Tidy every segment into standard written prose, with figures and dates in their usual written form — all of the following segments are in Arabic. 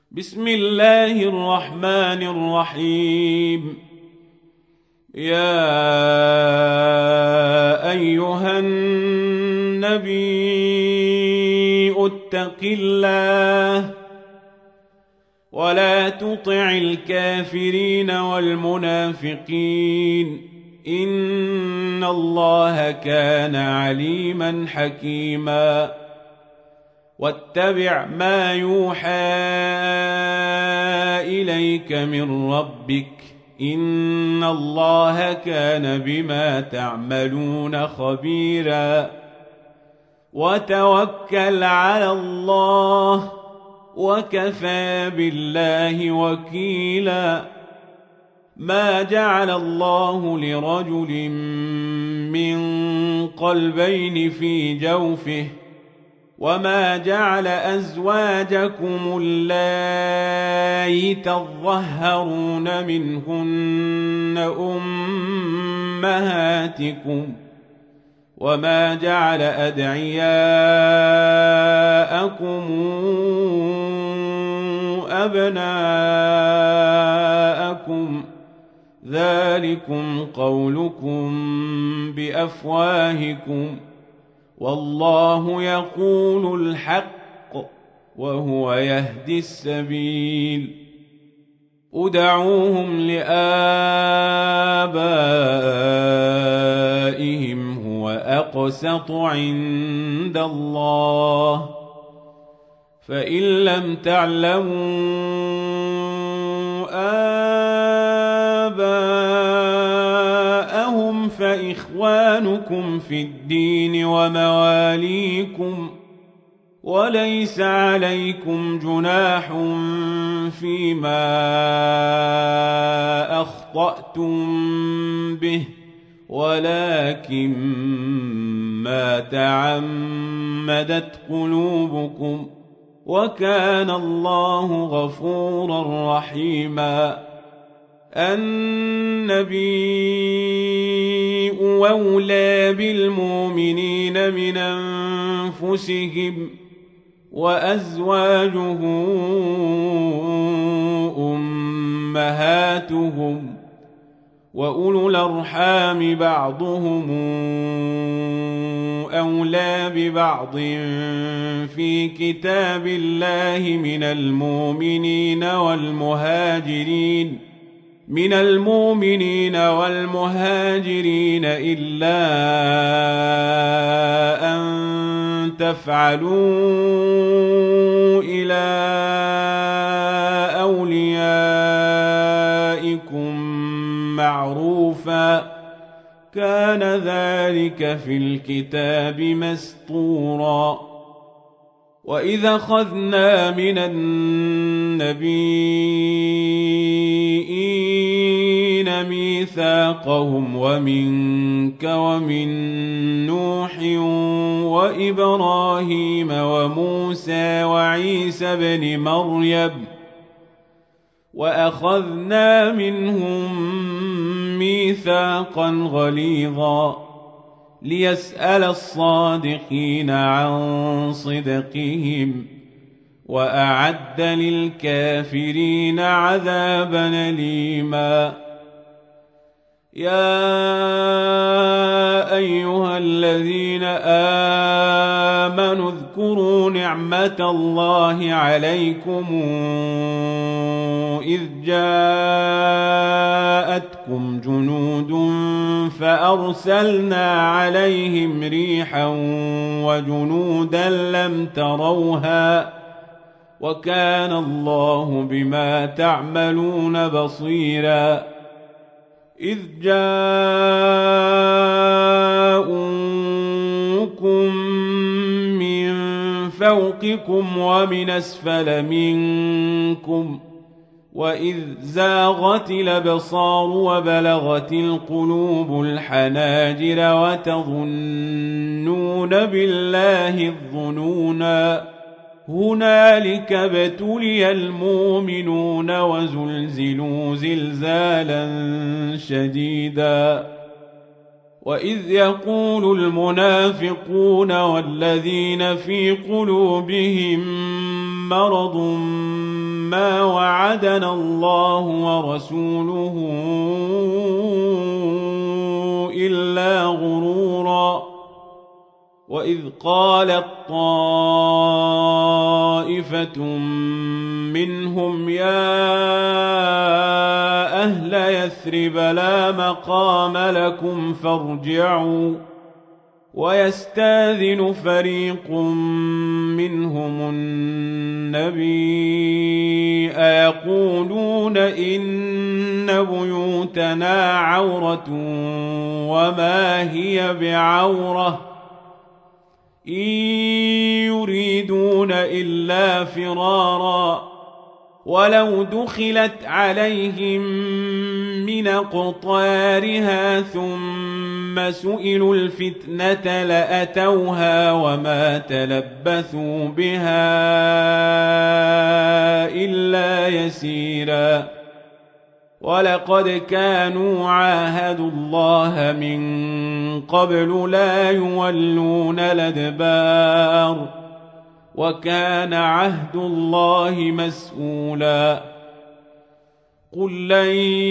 بسم الله الرحمن الرحيم. يا أيها النبي اتق الله ولا تطع الكافرين والمنافقين إن الله كان عليما حكيما. واتبع ما يوحى إليك من ربك إن الله كان بما تعملون خبيرا. وتوكل على الله وكفى بالله وكيلا. ما جعل الله لرجل من قلبين في جوفه وما جعل أزواجكم اللائي تظهرون منهن أمهاتكم وما جعل أدعياءكم أبناءكم ذلكم قولكم بأفواهكم والله يقول الحق وهو يهدي السبيل. ادعوهم لآبائهم هو أقسط عند الله فإن لم تعلموا آباءهم فإخوانكم في الدين ومواليكم وليس عليكم جناح فيما أخطأتم به ولكن ما تعمدت قلوبكم وكان الله غفورا رحيما. النبي أولى بالمؤمنين من أنفسهم وأزواجه أمهاتهم وأولو الأرحام بعضهم أولى ببعض في كتاب الله من المؤمنين والمهاجرين إلا أن تفعلوا إلى أوليائكم معروفا كان ذلك في الكتاب مسطورا. وإذا أخذنا من النبيين ميثاقهم ومنك ومن نوح وإبراهيم وموسى وعيسى بن مريم وأخذنا منهم ميثاقا غليظا ليسأل الصادقين عن صدقهم وأعد للكافرين عذابا أليما. يا أيها الذين آمنوا اذكروا نعمة الله عليكم إذ جاءتكم جنود فأرسلنا عليهم ريحا وجنودا لم تروها وكان الله بما تعملون بصيرا. إذ جاءوكم من فوقكم ومن أسفل منكم وإذ زاغت الأبصار وبلغت القلوب الحناجر وتظنون بالله الظنونا هنالك ابتلي المؤمنون وزلزلوا زلزالا شديدا. وإذ يقول المنافقون والذين في قلوبهم مرض ما وعدنا الله ورسوله إلا غرورا وإذ قالت طائفة منهم يا أهل يثرب لا مقام لكم فارجعوا ويستاذن فريق منهم النبي أيقولون إن بيوتنا عورة وما هي بعورة إن يريدون إلا فرارا ولو دخلت عليهم من أقطارها ثم سئلوا الفتنة لأتوها وما تلبثوا بها إلا يسيرا ولقد كانوا عاهدوا الله من قبل لا يولون الأدبار وكان عهد الله مسؤولا قل لن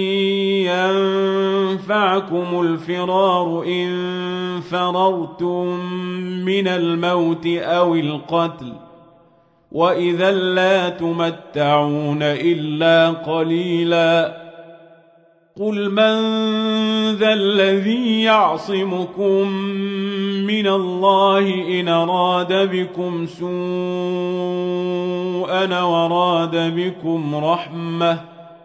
ينفعكم الفرار إن فررتم من الموت أو القتل وإذا لا تمتعون إلا قليلا قل من ذا الذي يعصمكم من الله إن أراد بكم سوءا وراد بكم رحمة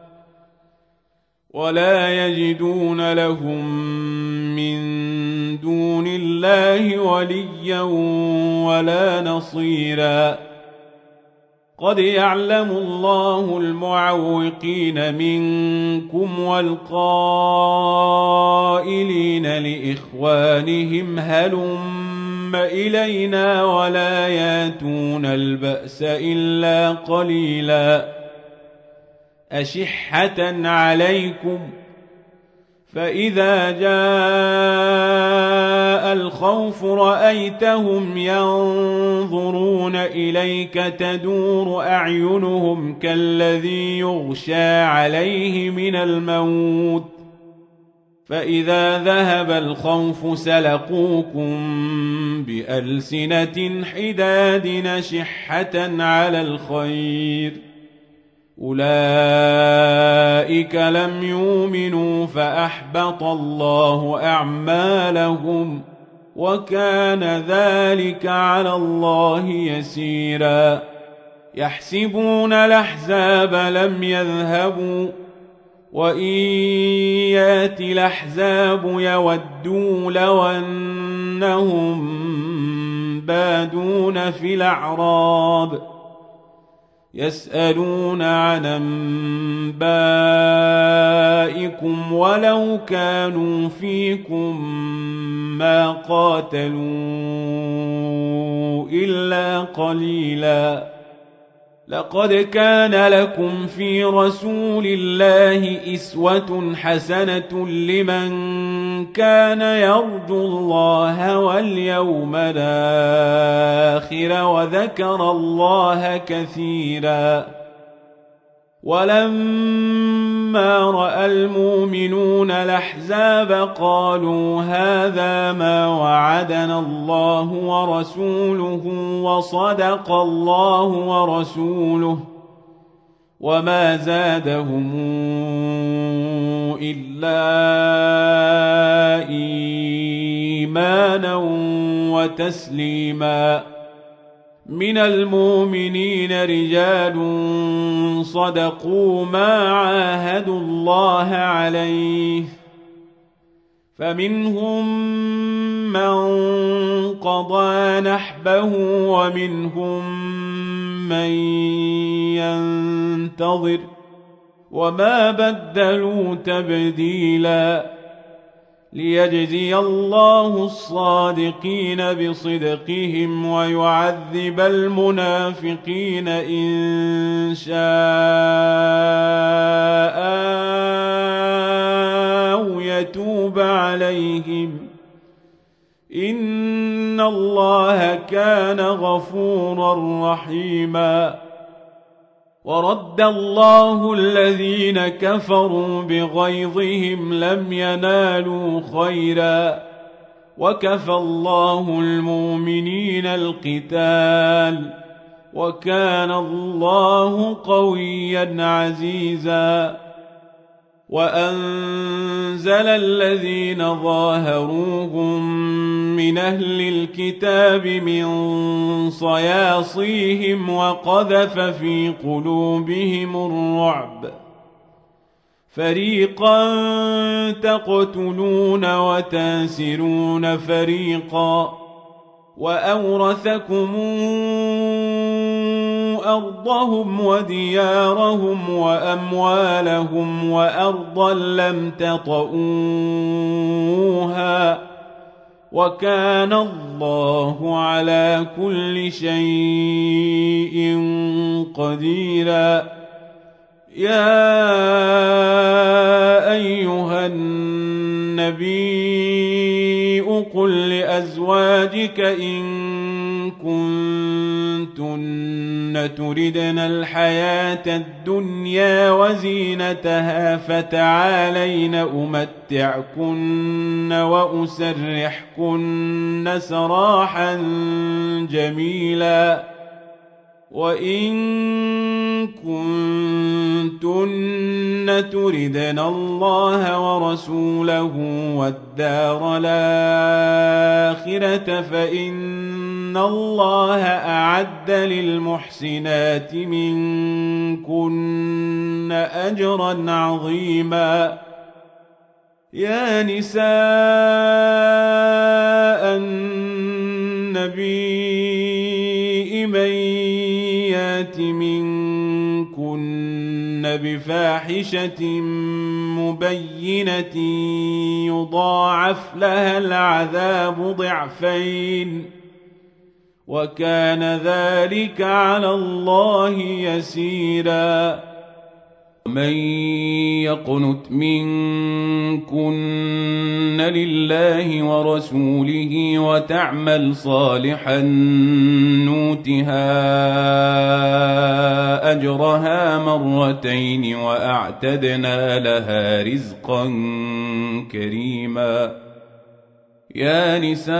ولا يجدون لهم من دون الله وليا ولا نصيرا قد يعلم الله المعوقين منكم والقائلين لإخوانهم هلم إلينا ولا ياتون البأس إلا قليلا أشحة عليكم فإذا جاء الخوف رأيتهم ينظرون إليك تدور أعينهم كالذي يغشى عليه من الموت فإذا ذهب الخوف سلقوكم بألسنة حداد نشحة على الخير أولئك لم يؤمنوا فأحبط الله أعمالهم وكان ذلك على الله يسيرا يحسبون الأحزاب لم يذهبوا وإن يأتي الأحزاب يودوا لو أنهم بادون في الأعراب يسألون عن أنبائكم ولو كانوا فيكم ما قاتلوا إلا قليلا لقد كان لكم في رسول الله أسوة حسنة لمن كان يرجو الله واليوم الآخر وذكر الله كثيرا ولما رأى المؤمنون الأحزاب قالوا هذا ما وعدنا الله ورسوله وصدق الله ورسوله وما زادهم إلا إيمانا وتسليما من المؤمنين رجال صدقوا ما عاهدوا الله عليه فمنهم من قضى نحبه ومنهم من ينتظر وما بدلوا تبديلا ليجزي الله الصادقين بصدقهم ويعذب المنافقين إن شاء أو يتوب عليهم إن الله كان غفورا رحيما ورد الله الذين كفروا بغيظهم لم ينالوا خيرا وكفى الله المؤمنين القتال وكان الله قويا عزيزا وأنزل الذين ظاهروهم من أهل الكتاب من صياصيهم وقذف في قلوبهم الرعب فريقا تقتلون وتاسرون فريقا وأورثكم أرضهم وديارهم وأموالهم وأرضا لم تطئوها وكان الله على كل شيء قديرا يا أيها النبي قل لأزواجك إن كنتن تردن الحياة الدنيا وزينتها فتعالين أمتعكن وأسرحكن سراحا جميلا وإن كنتن تردن الله ورسوله والدار الآخرة فإن الله أعد للمحسنات منكن أجرا عظيما يا نساء النبي من يات منكن بفاحشة مبينة يضاعف لها العذاب ضعفين وكان ذلك على الله يسيرا ومن يقنت منكن لله ورسوله وتعمل صالحا نوتها أجرها مرتين وأعتدنا لها رزقا كريما يا نساء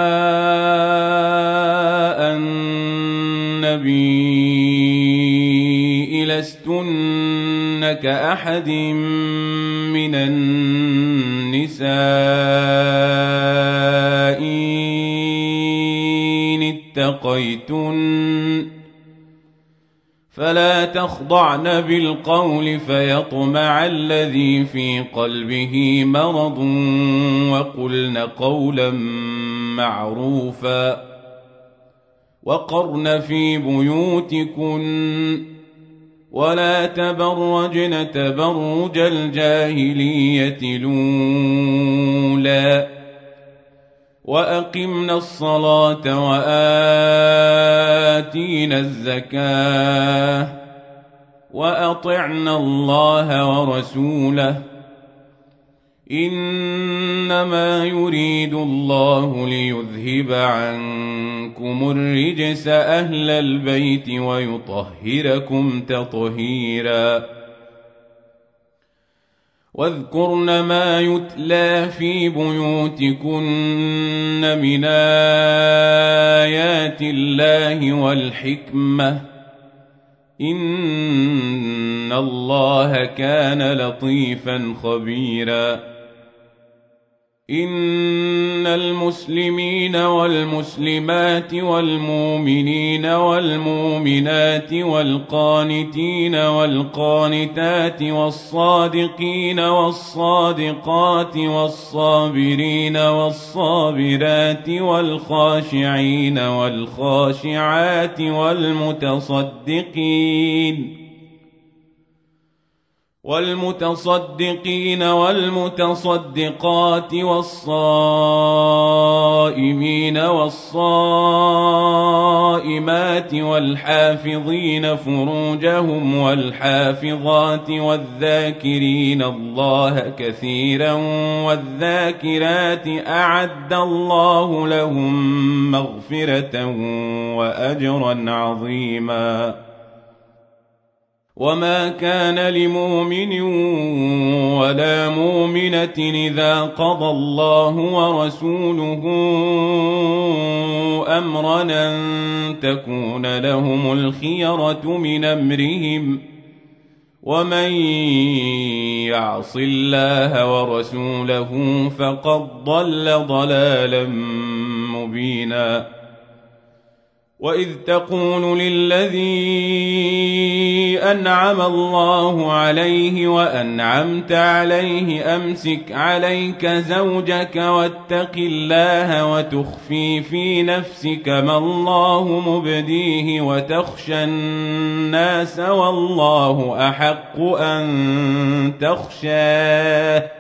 النبي لستن كأحد من النساء إن اتقيتن فلا تخضعن بالقول فيطمع الذي في قلبه مرض وقلن قولا معروفا وقرن في بيوتكن ولا تبرجن تبرج الجاهلية الأولى وأقمنا الصلاة وآتينا الزكاة وأطعنا الله ورسوله إنما يريد الله ليذهب عنكم الرجس أهل البيت ويطهركم تطهيرا واذكرن ما يتلى في بيوتكن من آيات الله والحكمة إن الله كان لطيفا خبيرا إن المسلمين والمسلمات والمؤمنين والمؤمنات والقانتين والقانتات والصادقين والصادقات والصابرين والصابرات والخاشعين والخاشعات والمتصدقين والمتصدقات والصائمين والصائمات والحافظين فروجهم والحافظات والذاكرين الله كثيرا والذاكرات أعد الله لهم مغفرة وأجرا عظيما وما كان لمؤمن ولا مؤمنة إذا قضى الله ورسوله أمرا أن تكون لهم الخيرة من أمرهم ومن يعص الله ورسوله فقد ضل ضلالا مبينا وإذ تقول للذي أنعم الله عليه وأنعمت عليه أمسك عليك زوجك واتق الله وتخفي في نفسك ما الله مبديه وتخشى الناس والله أحق أن تخشاه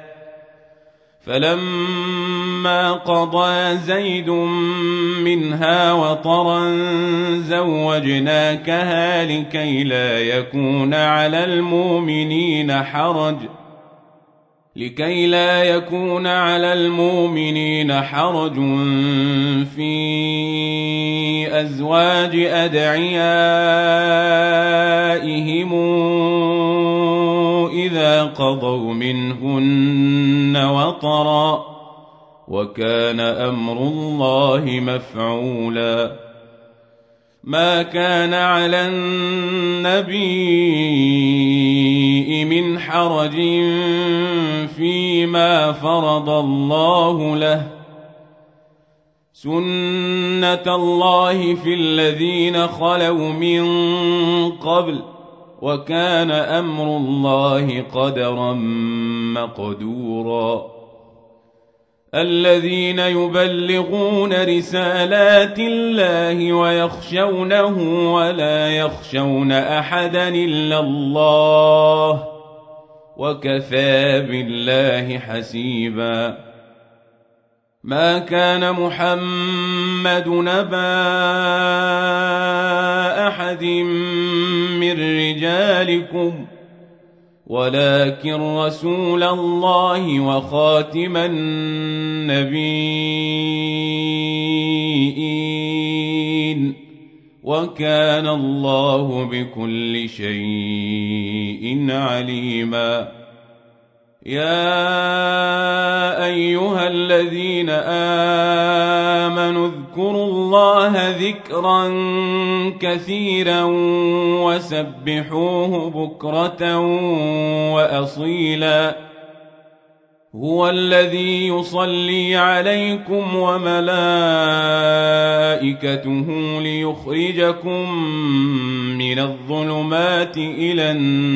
فلما قضى زيد منها وطرا زوجناكها لكي لا يكون على المؤمنين حرج في أزواج أدعيائهم إذا قضوا منهن وطرا وكان أمر الله مفعولا ما كان على النبي من حرج فيما فرض الله له سنة الله في الذين خلوا من قبل وكان أمر الله قدرا مقدورا الذين يبلغون رسالات الله ويخشونه ولا يخشون أحدا إلا الله وكفى بالله حسيبا ما كان محمد نبا أحد من رجالكم ولكن رسول الله وخاتم النبيين وكان الله بكل شيء عليما يا أيها الذين آمنوا اذكروا الله ذكرا كثيرا وسبحوه بكرة وأصيلا هو الذي يصلي عليكم وملائكته ليخرجكم من الظلمات إلى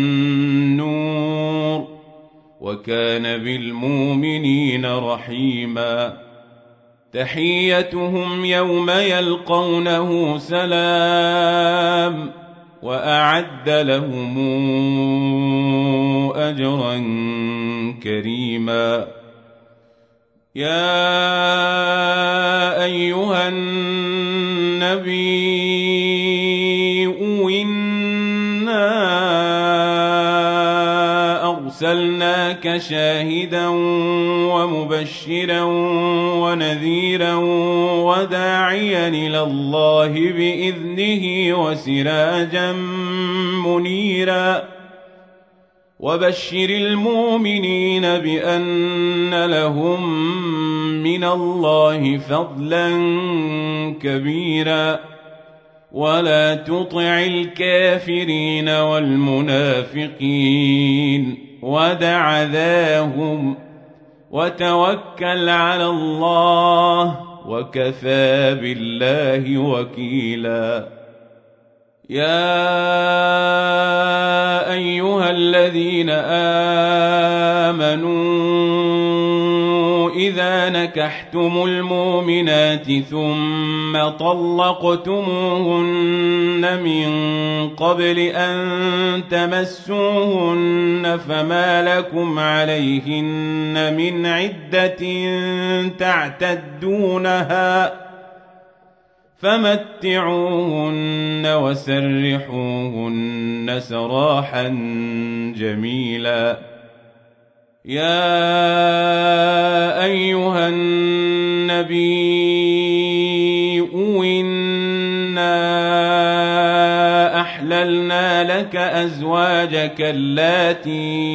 النور وكان بالمؤمنين رحيما تحيتهم يوم يلقونه سلام وأعد لهم أجرا كريما يا أيها النبي أرسلناك شاهدا ومبشرا ونذيرا وداعيا إلى الله بإذنه وسراجا منيرا وبشر المؤمنين بأن لهم من الله فضلا كبيرا ولا تطع الكافرين والمنافقين ودع ذاهم وتوكل على الله وكفى بالله وكيلا يا أيها الذين آمنوا إذا نكحتم المؤمنات ثم طلقتموهن من قبل أن تمسوهن فما لكم عليهن من عدة تعتدونها فمتعوهن وسرحوهن سراحا جميلا يا أيها النبي إنا أحللنا لك أزواجك اللاتي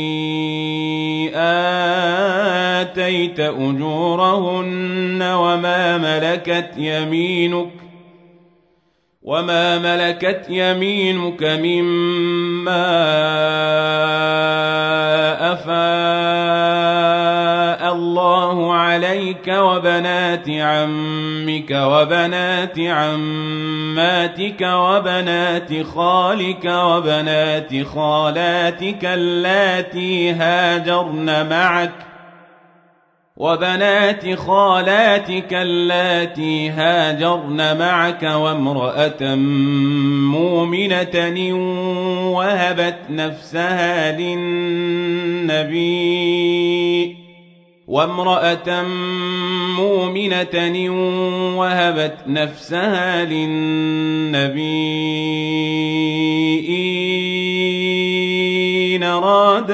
آتيت أجورهن وما ملكت يمينك مما أفاء الله عليك وبنات عمك وبنات عماتك وبنات خالك وبنات خالاتك اللاتي هاجرن معك وامرأة مؤمنة وهبت نفسها للنبي إن أراد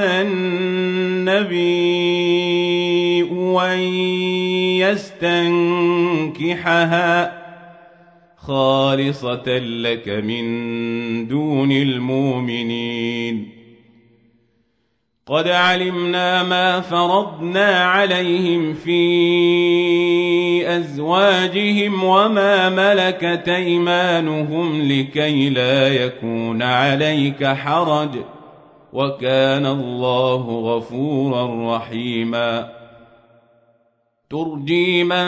النبي أن يستنكحها خالصة لك من دون المؤمنين. قد علمنا ما فرضنا عليهم في أزواجهم وما ملكت أيمانهم لكي لا يكون عليك حرج وكان الله غفورا رحيما. ترجي من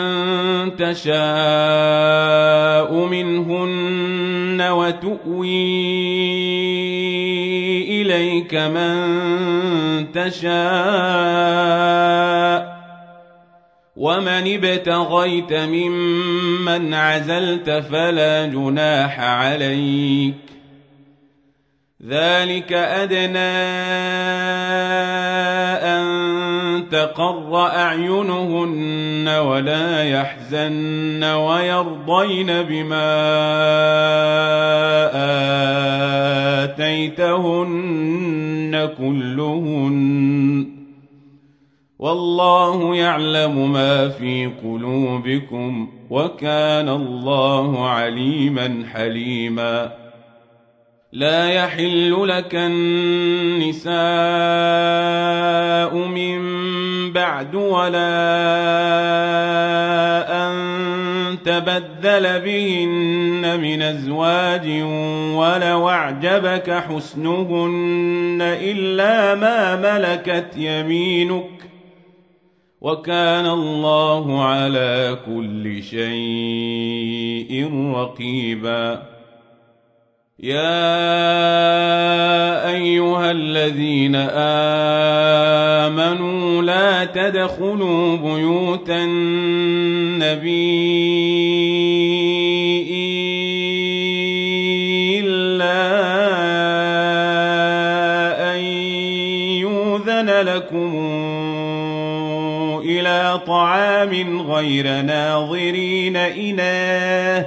تشاء منهن وتؤوي إليك من تشاء ومن ابتغيت ممن عزلت فلا جناح عليك ذلك أدنى أن تقر أعينهن ولا يحزن ويرضين بما آتيتهن كلهن والله يعلم ما في قلوبكم وكان الله عليما حليما. لا يحل لك النساء من بعد ولا أن تبدل بهن من أزواج ولو أعجبك حسنهن إلا ما ملكت يمينك وكان الله على كل شيء رقيبا. يا أيها الذين آمنوا لا تدخلوا بيوت النبي إلا أن يؤذن لكم إلى طعام غير ناظرين إناه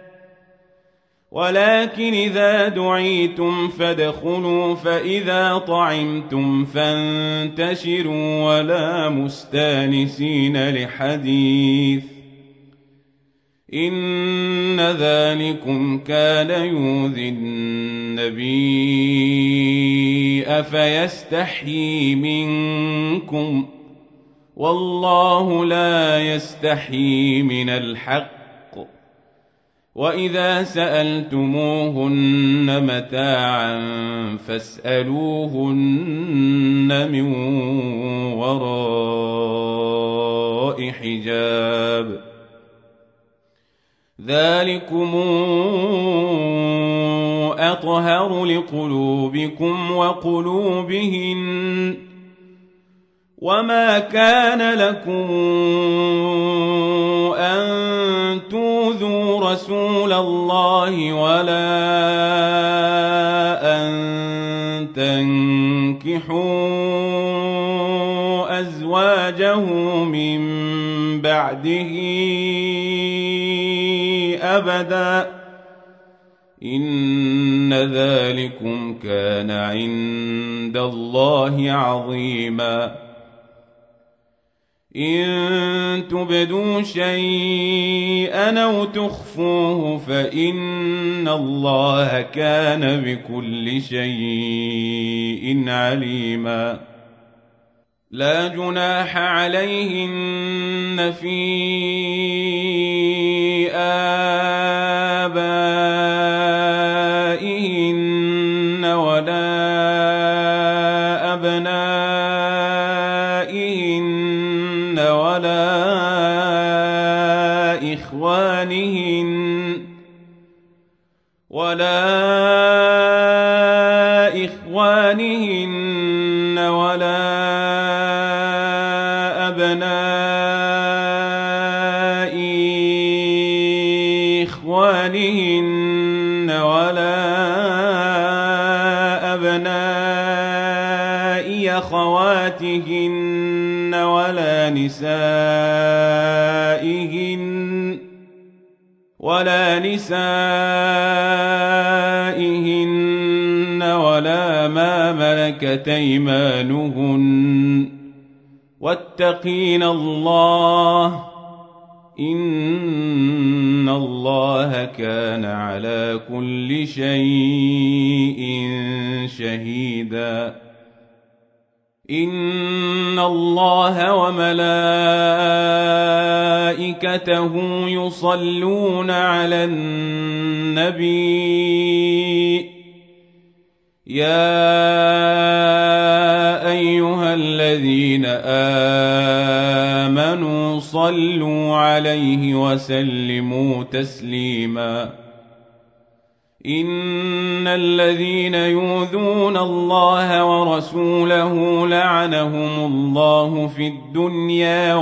ولكن إذا دعيتم فادخلوا فإذا طعمتم فانتشروا ولا مستانسين لحديث إن ذلكم كان يؤذي النبي فيستحيي منكم والله لا يستحيي من الحق وإذا سألتموهن متاعا فاسألوهن من وراء حجاب ذلكم أطهر لقلوبكم وقلوبهن وما كان لكم أن تؤذوا رسول الله ولا أن تنكحوا أزواجه من بعده أبدا إن ذلكم كان عند الله عظيما. إن تبدوا شيئا أو تخفوه فإن الله كان بكل شيء عليما لا جناح عليهن في آبائهن ولا أبنائهن ولا إخوانهن ولا أبناء إخوانهن ولا أبناء أخواتهن ولا نسائهن ولا ما ملكت أيمانهن واتقين الله إن الله كان على كل شيء شهيدا إن الله وملائكته يصلون على النبي يا أيها الذين آمنوا صلوا عليه وسلموا تسليما إن الذين يؤذون الله ورسوله لعنهم الله في الدنيا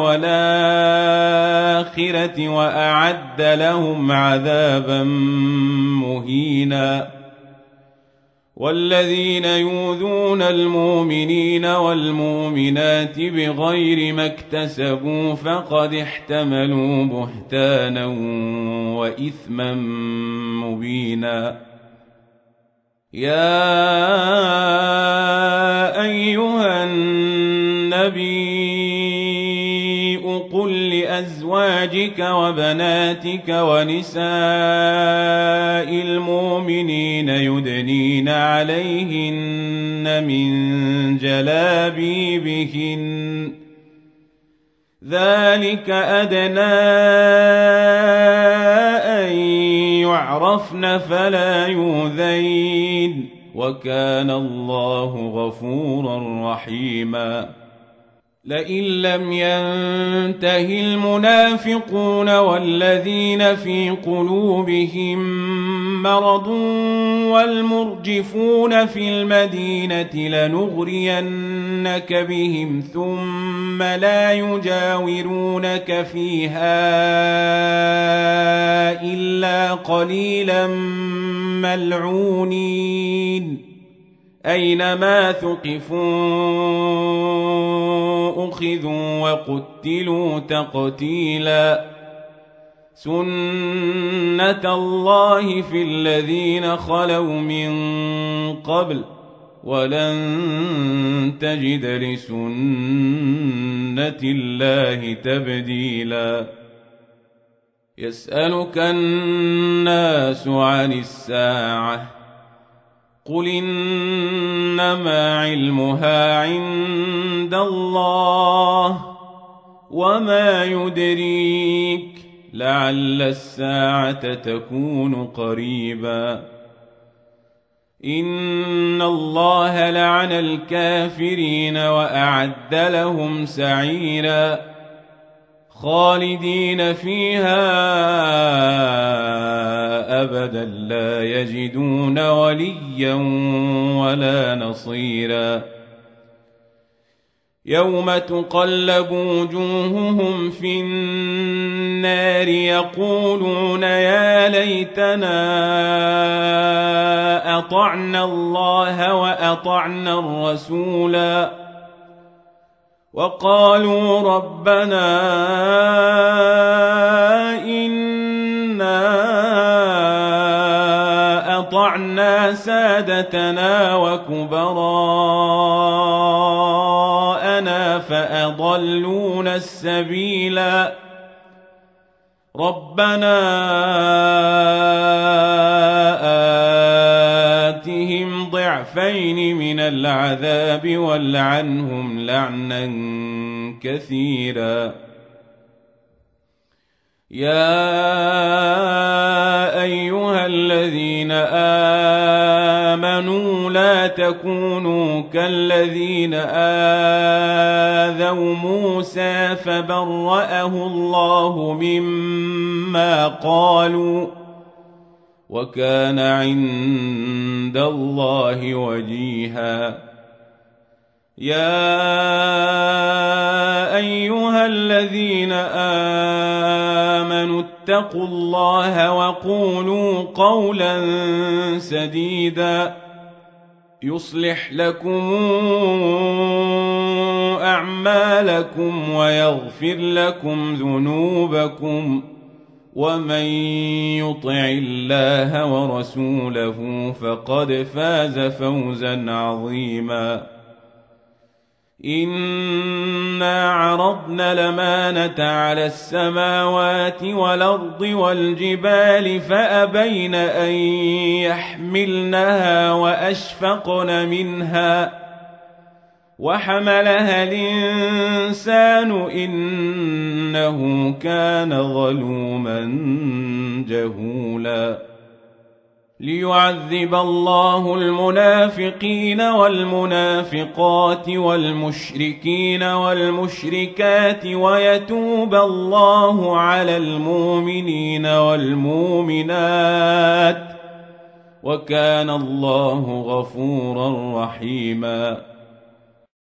والآخرة وأعد لهم عذابا مهينا والذين يؤذون المؤمنين والمؤمنات بغير ما اكتسبوا فقد احتملوا بهتانا وإثما مبينا يا أيها النبي قل لأزواجك وبناتك ونساء المؤمنين يدنين عليهن من جلابيبهن ذلك أدنى أن يعرفن فلا يؤذين وكان الله غفورا رحيما لئن لم ينته المنافقون والذين في قلوبهم مرض والمرجفون في المدينة لنغرينك بهم ثم لا يجاورونك فيها إلا قليلا ملعونين أينما ثقفوا أخذوا وقتلوا تقتيلا سنة الله في الذين خلوا من قبل ولن تجد لسنة الله تبديلا يسألك الناس عن الساعة قل إنما علمها عند الله وما يدريك لعل الساعة تكون قريبا إن الله لعن الكافرين وأعد لهم سعيرا خالدين فيها أبدا لا يجدون وليا ولا نصيرا يوم تقلب وجوههم في النار يقولون يا ليتنا أطعنا الله وأطعنا الرسولا وقالوا ربنا إنا أطعنا سادتنا وكبراءنا فأضلونا السبيلا ربنا آتهم ضعفين من العذاب والعنهم لعنا كثيرا يا أيها الذين آمنوا لا تكونوا كالذين آذوا موسى فبرأه الله مما قالوا وكان عند الله وجيها يا أيها الذين آمنوا اتقوا الله وقولوا قولا سديدا يصلح لكم أعمالكم ويغفر لكم ذنوبكم ومن يطع الله ورسوله فقد فاز فوزا عظيما إنا عرضنا الأمانة على السماوات والأرض والجبال فأبين أن يحملنها وأشفقن منها وحملها الإنسان إنه كان ظلوما جهولا ليعذب الله المنافقين والمنافقات والمشركين والمشركات ويتوب الله على المؤمنين والمؤمنات وكان الله غفورا رحيما